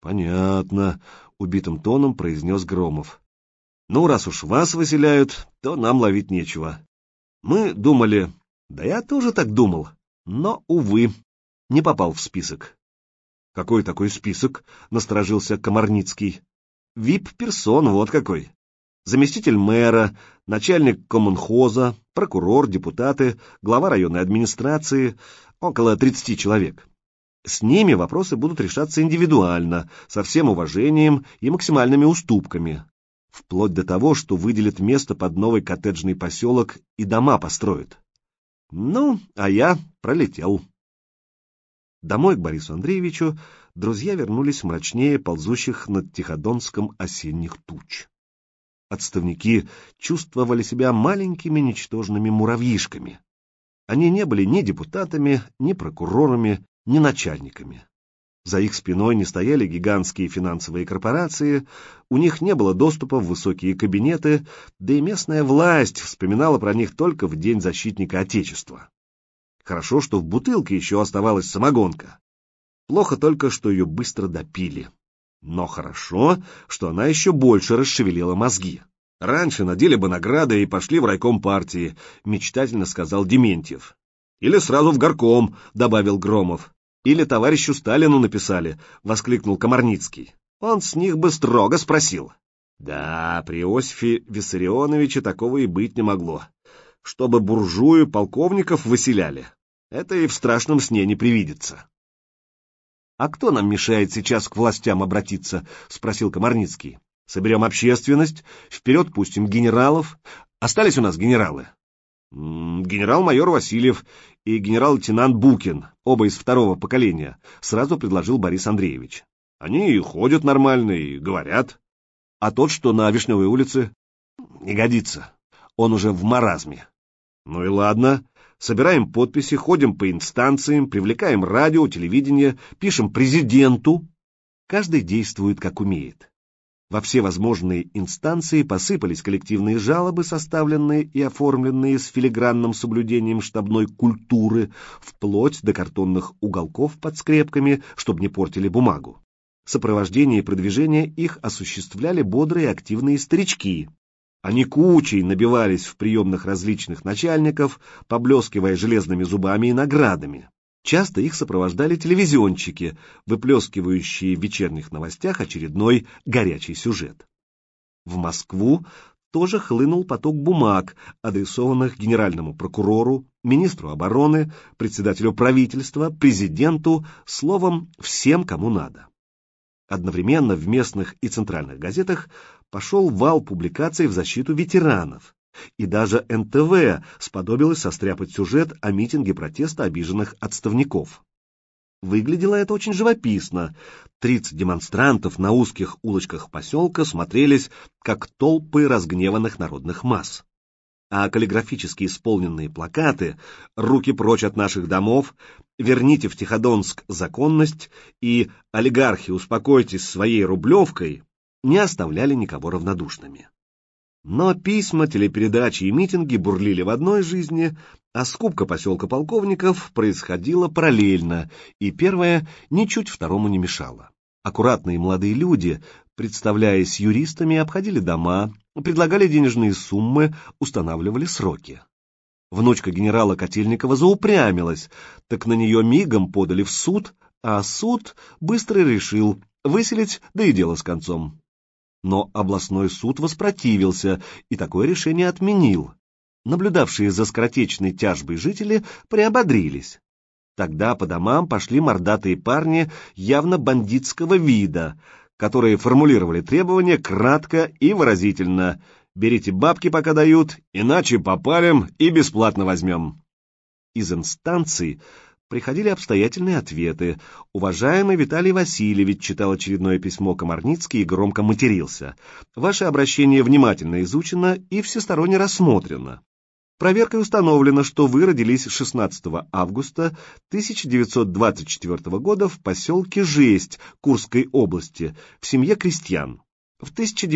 Понятно, — убитым тоном произнес Громов. Ну, раз уж вас выселяют, то нам ловить нечего. Мы думали... Да я тоже так думал, но, увы, не попал в список. Какой такой список? — насторожился Комарницкий. ВИП-персон, вот какой. Заместитель мэра, начальник коммунхоза, прокурор, депутаты, глава районной администрации, около 30 человек. С ними вопросы будут решаться индивидуально, со всем уважением и максимальными уступками, вплоть до того, что выделят место под новый коттеджный поселок и дома построят. Ну, а я пролетел. Домой к Борису Андреевичу друзья вернулись мрачнее ползущих над Тиходонском осенних туч. Отставники чувствовали себя маленькими ничтожными муравьишками. Они не были ни депутатами, ни прокурорами, ни начальниками. За их спиной не стояли гигантские финансовые корпорации, у них не было доступа в высокие кабинеты, да и местная власть вспоминала про них только в День защитника Отечества. Хорошо, что в бутылке еще оставалась самогонка. Плохо только, что ее быстро допили. Но хорошо, что она еще больше расшевелила мозги. Раньше надели бы награды и пошли в райком партии, мечтательно сказал Дементьев. Или сразу в горком, добавил Громов. Или товарищу Сталину написали, воскликнул Комарницкий. Он с них бы строго спросил. Да, при Иосифе Виссарионовиче такого и быть не могло. Чтобы буржую полковников выселяли. Это и в страшном сне не привидится. «А кто нам мешает сейчас к властям обратиться?» — спросил Комарницкий. «Соберем общественность, вперед пустим генералов. Остались у нас генералы?» «Генерал-майор Васильев и генерал-лейтенант Букин, оба из второго поколения», — сразу предложил Борис Андреевич. «Они и ходят нормально, и говорят. А тот, что на Вишневой улице, не годится. Он уже в маразме». «Ну и ладно. Собираем подписи, ходим по инстанциям, привлекаем радио, телевидение, пишем президенту». Каждый действует как умеет. Во все возможные инстанции посыпались коллективные жалобы, составленные и оформленные с филигранным соблюдением штабной культуры, вплоть до картонных уголков под скрепками, чтобы не портили бумагу. Сопровождение и продвижение их осуществляли бодрые активные старички. Они кучей набивались в приемных различных начальников, поблескивая железными зубами и наградами. Часто их сопровождали телевизионщики, выплескивающие в вечерних новостях очередной горячий сюжет. В Москву тоже хлынул поток бумаг, адресованных генеральному прокурору, министру обороны, председателю правительства, президенту, словом, всем, кому надо. Одновременно в местных и центральных газетах пошел вал публикаций в защиту ветеранов. И даже НТВ сподобилось состряпать сюжет о митинге протеста обиженных отставников. Выглядело это очень живописно. 30 демонстрантов на узких улочках поселка смотрелись, как толпы разгневанных народных масс. А каллиграфически исполненные плакаты «Руки прочь от наших домов», «Верните в Тиходонск законность» и «Олигархи, успокойтесь своей рублевкой» не оставляли никого равнодушными. Но письма, телепередачи и митинги бурлили в одной жизни, а скупка поселка полковников происходила параллельно, и первое ничуть второму не мешало. Аккуратные молодые люди, представляясь юристами, обходили дома, предлагали денежные суммы, устанавливали сроки. Внучка генерала Котельникова заупрямилась, так на нее мигом подали в суд, а суд быстро решил выселить, да и дело с концом. Но областной суд воспротивился и такое решение отменил. Наблюдавшие за скоротечной тяжбой жители приободрились. Тогда по домам пошли мордатые парни явно бандитского вида, которые формулировали требования кратко и выразительно: «Берите бабки, пока дают, иначе попалим и бесплатно возьмем». Из инстанций приходили обстоятельные ответы. «Уважаемый Виталий Васильевич», читал очередное письмо Комарницкий и громко матерился, «ваше обращение внимательно изучено и всесторонне рассмотрено. Проверкой установлено, что вы родились 16 августа 1924 года в поселке Жесть Курской области в семье крестьян. В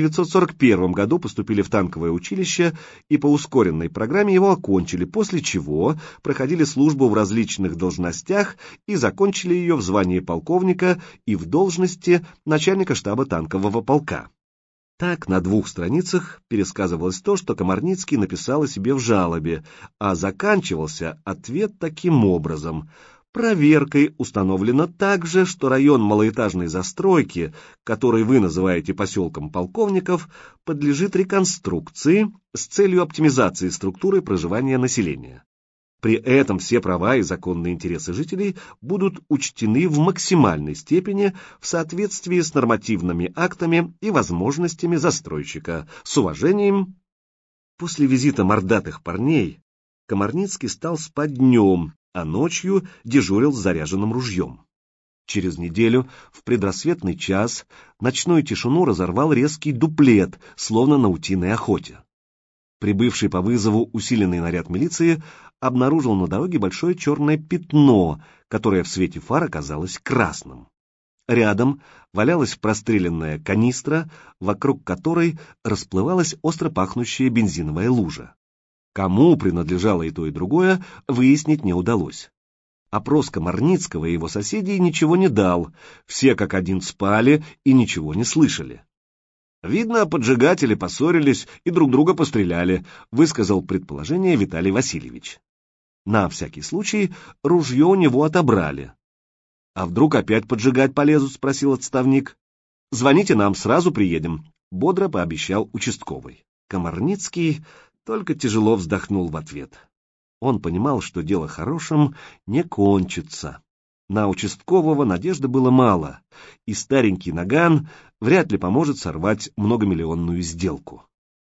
1941 году поступили в танковое училище и по ускоренной программе его окончили, после чего проходили службу в различных должностях и закончили ее в звании полковника и в должности начальника штаба танкового полка. Так на 2 страницах пересказывалось то, что Комарницкий написал о себе в жалобе, а заканчивался ответ таким образом: проверкой установлено также, что район малоэтажной застройки, который вы называете поселком полковников, подлежит реконструкции с целью оптимизации структуры проживания населения. При этом все права и законные интересы жителей будут учтены в максимальной степени в соответствии с нормативными актами и возможностями застройщика. С уважением. После визита мордатых парней Комарницкий стал спать днем, а ночью дежурил с заряженным ружьем. Через неделю, в предрассветный час, ночную тишину разорвал резкий дуплет, словно на утиной охоте. Прибывший по вызову усиленный наряд милиции обнаружил на дороге большое черное пятно, которое в свете фар оказалось красным. Рядом валялась простреленная канистра, вокруг которой расплывалась остро пахнущая бензиновая лужа. Кому принадлежало и то, и другое, выяснить не удалось. Опрос Комарницкого и его соседей ничего не дал, все как один спали и ничего не слышали. «Видно, поджигатели поссорились и друг друга постреляли», высказал предположение Виталий Васильевич. На всякий случай ружье у него отобрали. «А вдруг опять поджигать полезут?» — спросил отставник. «Звоните нам, сразу приедем», — бодро пообещал участковый. Комарницкий только тяжело вздохнул в ответ. Он понимал, что дело хорошим не кончится. На участкового надежды было мало, и старенький наган вряд ли поможет сорвать многомиллионную сделку.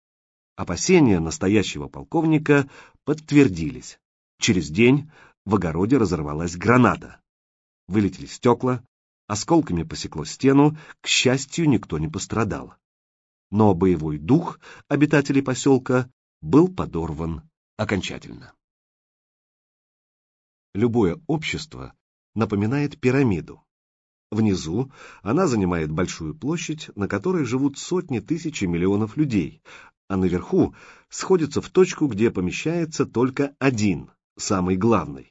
Опасения настоящего полковника подтвердились. Через день в огороде разорвалась граната. Вылетели стекла, осколками посекло стену, к счастью, никто не пострадал. Но боевой дух обитателей поселка был подорван окончательно. Любое общество напоминает пирамиду. Внизу она занимает большую площадь, на которой живут сотни тысяч и миллионов людей, а наверху сходится в точку, где помещается только один, самый главный.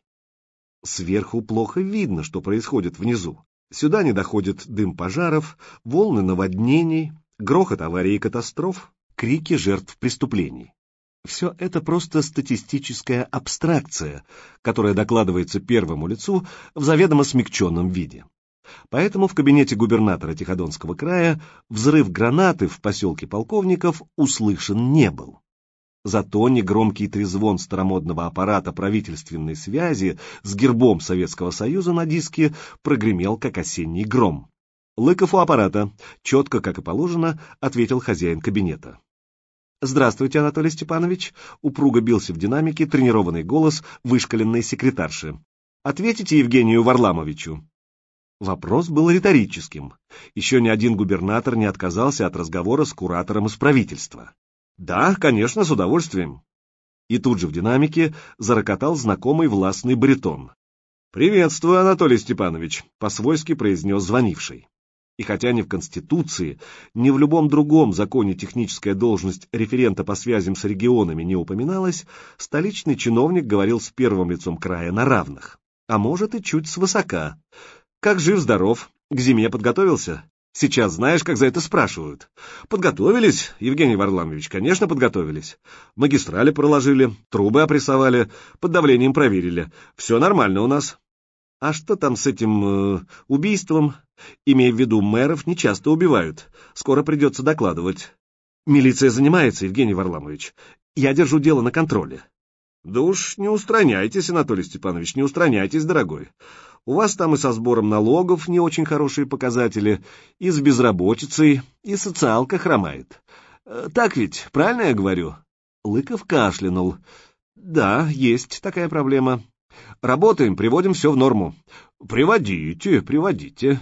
Сверху плохо видно, что происходит внизу. Сюда не доходит дым пожаров, волны наводнений, грохот аварий и катастроф, крики жертв преступлений. Все это просто статистическая абстракция, которая докладывается первому лицу в заведомо смягченном виде. Поэтому в кабинете губернатора Тиходонского края взрыв гранаты в поселке Полковников услышан не был. Зато негромкий трезвон старомодного аппарата правительственной связи с гербом Советского Союза на диске прогремел, как осенний гром. «Лыков у аппарата», — четко, как и положено, ответил хозяин кабинета. «Здравствуйте, Анатолий Степанович», — упруго бился в динамике тренированный голос вышкаленной секретарши. «Ответите Евгению Варламовичу». Вопрос был риторическим. Еще ни один губернатор не отказался от разговора с куратором из правительства. «Да, конечно, с удовольствием». И тут же в динамике зарокотал знакомый властный баритон. «Приветствую, Анатолий Степанович», — по-свойски произнес звонивший. И хотя ни в Конституции, ни в любом другом законе техническая должность референта по связям с регионами не упоминалась, столичный чиновник говорил с первым лицом края на равных, а может и чуть свысока. «Как жив-здоров? К зиме подготовился? Сейчас знаешь, как за это спрашивают». «Подготовились, Евгений Варламович, конечно, подготовились. Магистрали проложили, трубы опрессовали, под давлением проверили. Все нормально у нас». «А что там с этим убийством? Имея в виду, мэров не часто убивают. Скоро придется докладывать». «Милиция занимается, Евгений Варламович. Я держу дело на контроле». «Да уж не устраняйтесь, Анатолий Степанович, не устраняйтесь, дорогой. У вас там и со сбором налогов не очень хорошие показатели, и с безработицей, и социалка хромает. Так ведь, правильно я говорю?» Лыков кашлянул. «Да, есть такая проблема. Работаем, приводим все в норму». «Приводите, приводите».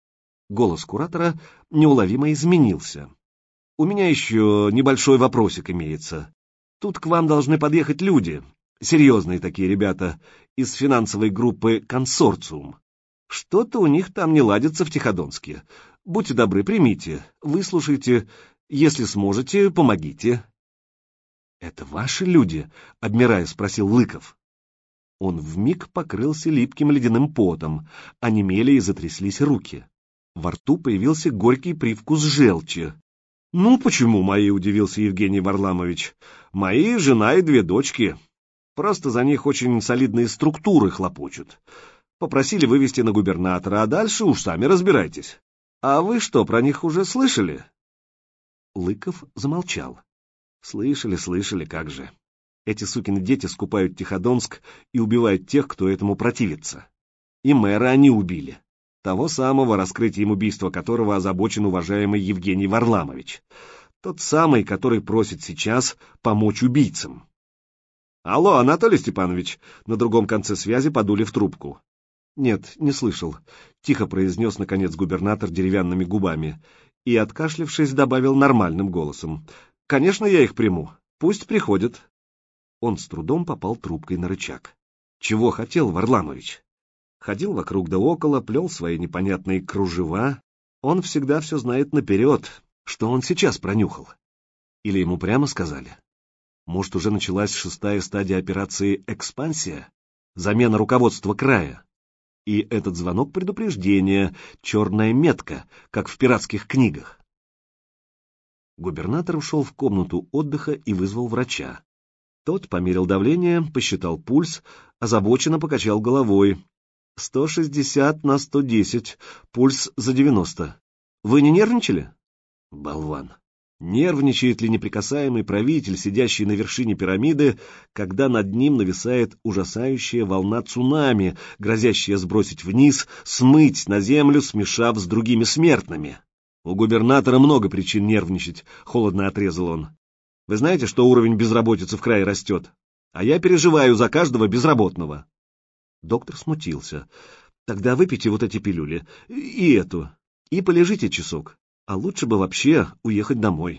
Голос куратора неуловимо изменился. «У меня еще небольшой вопросик имеется. Тут к вам должны подъехать люди, серьезные такие ребята, из финансовой группы «Консорциум». Что-то у них там не ладится в Тиходонске. Будьте добры, примите, выслушайте, если сможете, помогите». «Это ваши люди?» — обмирая, спросил Лыков. Он вмиг покрылся липким ледяным потом, онемели и затряслись руки. Во рту появился горький привкус желчи. «Ну, почему мои?» — удивился Евгений Варламович. «Мои жена и 2 дочки. Просто за них очень солидные структуры хлопочут. Попросили вывести на губернатора, а дальше уж сами разбирайтесь. А вы что, про них уже слышали?» Лыков замолчал. Слышали, как же. Эти сукины дети скупают Тиходонск и убивают тех, кто этому противится. И мэра они убили. Того самого, раскрытием убийства которого озабочен уважаемый Евгений Варламович. Тот самый, который просит сейчас помочь убийцам. «Алло, Анатолий Степанович!» На другом конце связи подули в трубку. «Нет, не слышал», — тихо произнес, наконец, губернатор деревянными губами и, откашлявшись, добавил нормальным голосом. «Конечно, я их приму. Пусть приходят». Он с трудом попал трубкой на рычаг. Чего хотел Варламович? Ходил вокруг да около, плел свои непонятные кружева. Он всегда все знает наперед. Что он сейчас пронюхал? Или ему прямо сказали? Может, уже началась 6-я стадия операции «Экспансия»? Замена руководства края? И этот звонок предупреждения, черная метка, как в пиратских книгах. Губернатор ушел в комнату отдыха и вызвал врача. Тот померил давление, посчитал пульс, озабоченно покачал головой. 160 на 110, пульс за 90. Вы не нервничали? Болван. Нервничает ли неприкасаемый правитель, сидящий на вершине пирамиды, когда над ним нависает ужасающая волна цунами, грозящая сбросить вниз, смыть на землю, смешав с другими смертными? У губернатора много причин нервничать, холодно отрезал он. Вы знаете, что уровень безработицы в крае растет? А я переживаю за каждого безработного. Доктор смутился. Тогда выпейте вот эти пилюли, и эту, и полежите часок. А лучше бы вообще уехать домой.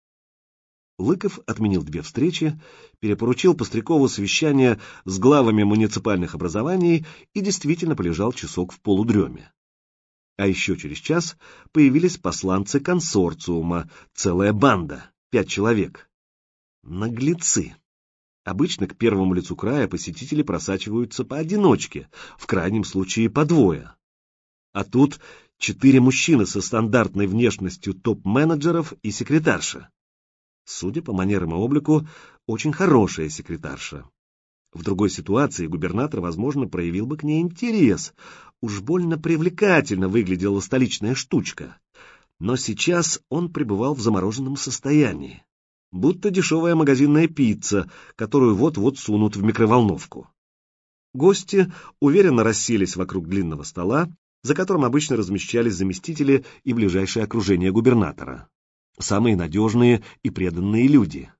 Лыков отменил 2 встречи, перепоручил Пострякову совещание с главами муниципальных образований и действительно полежал часок в полудреме. А еще через час появились посланцы консорциума, целая банда, 5 человек. Наглецы. Обычно к первому лицу края посетители просачиваются поодиночке, в крайнем случае по 2. А тут 4 мужчины со стандартной внешностью топ-менеджеров и секретарша. Судя по манерам и облику, очень хорошая секретарша. В другой ситуации губернатор, возможно, проявил бы к ней интерес. Уж больно привлекательно выглядела столичная штучка. Но сейчас он пребывал в замороженном состоянии. Будто дешевая магазинная пицца, которую вот-вот сунут в микроволновку. Гости уверенно расселись вокруг длинного стола, за которым обычно размещались заместители и ближайшее окружение губернатора. Самые надежные и преданные люди.